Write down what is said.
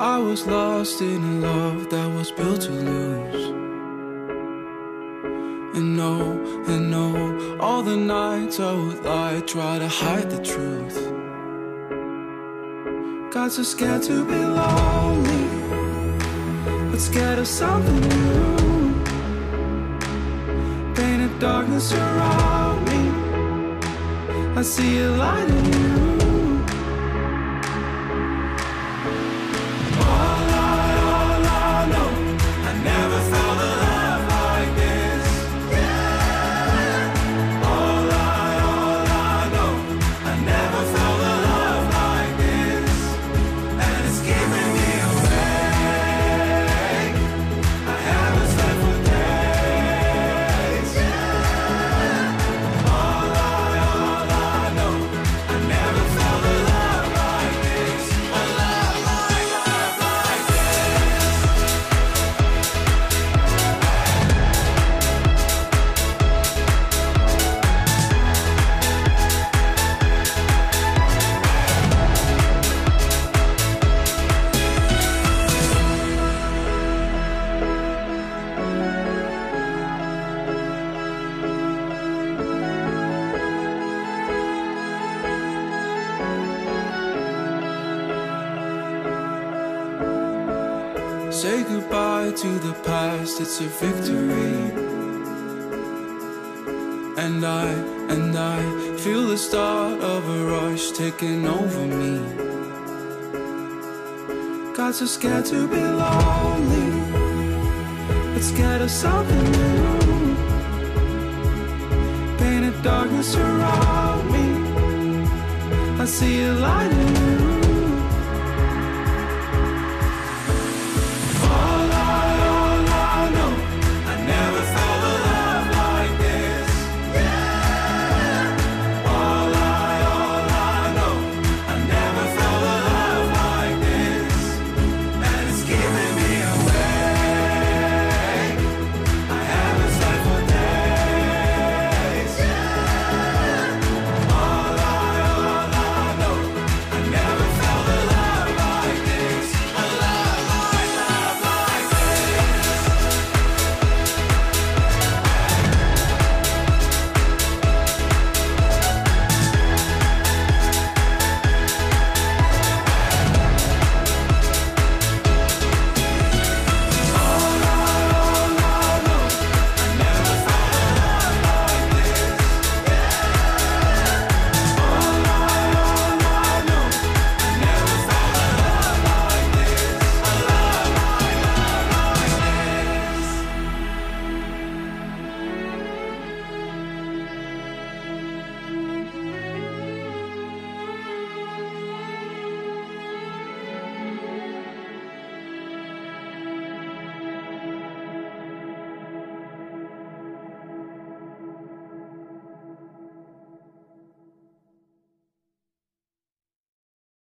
I was lost in a love that was built to lose. And no, all the nights I would lie, try to hide the truth. Got so scared to be lonely, but scared of something new. Painted darkness around me, I see a light in you. All I know, I never felt a love like this. Yeah. All I know, I never felt a love like this. And it's keeping me awake. I haven't slept for days. Yeah. All I know, I never felt a love like this. A love like this. Say goodbye to the past, it's a victory. And I feel the start of a rush taking over me. Got so scared to be lonely, but scared of something new. Painted darkness around me, I see a light in you.